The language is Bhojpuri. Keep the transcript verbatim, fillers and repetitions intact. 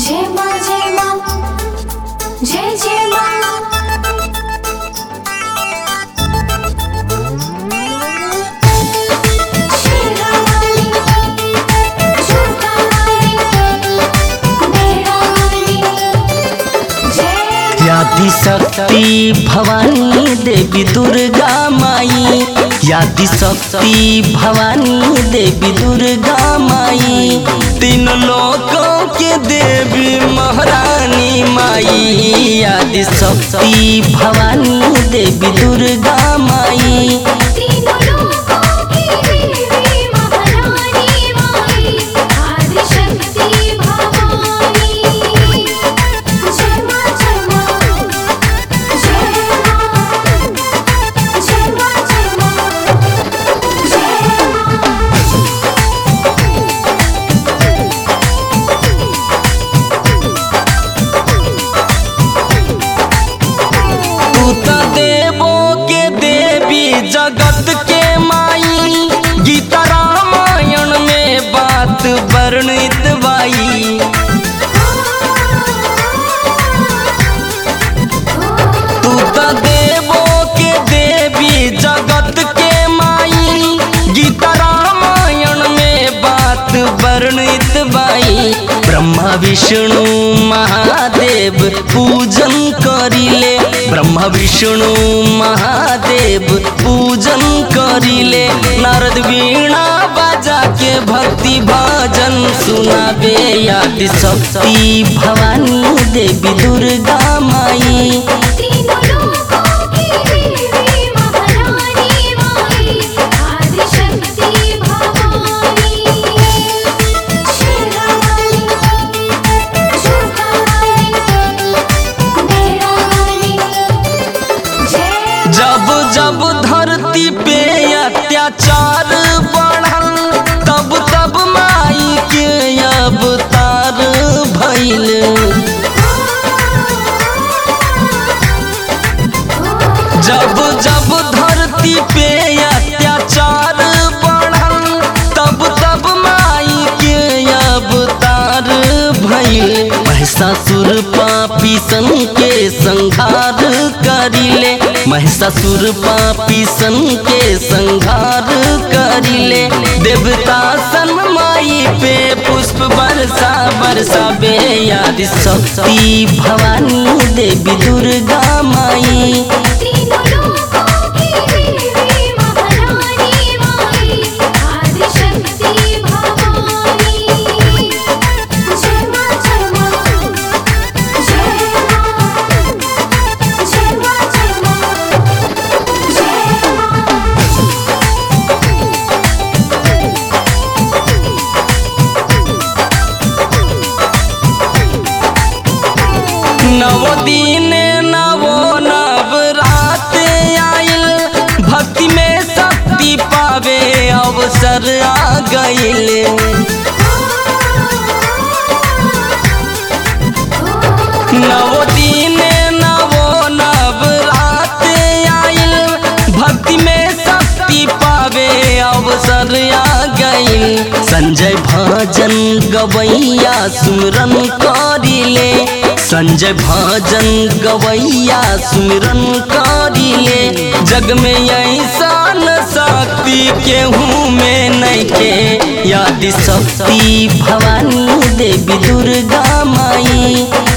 जय माँ जय माँ जय जय माँ। यादि शक्ति भवानी देवी दुर्गा माई, यादि शक्ति भवानी देवी दुर्गा माई, तीन लोकों के देवी महारानी माई। यादि शक्ति भवानी देवी दुर्गा माई, जगत के माई, गीता रामायण में बात वर्णित बाई। तू तो देवों के देवी जगत के माई, गीता रामायण में बात वर्णित बाई। ब्रह्मा विष्णु महादेव पूजन करिले, ब्रह्मा विष्णु महादेव पूजन करिले। नारद वीणा बजा के भक्ति भजन सुनाबे। यादि शक्ति भवानी देवी दुर्गा माई, जब जब धरती पे अत्याचार बढ़ल, तब तब माई के अवतार भइल। जब जब धरती पे अत्याचार बढ़ल, तब तब माई के अवतार भइल। महिषासुर पापी सन के संहार करिले, महिषासुर पापी सन के संहार करिले। देवता सन माई पे पुष्प बरसा बरसा बे। यादि शक्ति भवानी देवी दुर्गा माई, नव दिन नवो नवरात आइल, भक्ति में शक्ति पावे अवसर आ गइल। नव दिन नवो नवरात आइल, भक्ति में शक्ति पावे अवसर आ गइल। संजय भजन गवैया सुमिरन करिले, संजय भजन गवैया सुमिरन करिले। जग में ऐसा न शक्ति केहू में नइखे। यादि शक्ति भवानी देवी दुर्गा माई,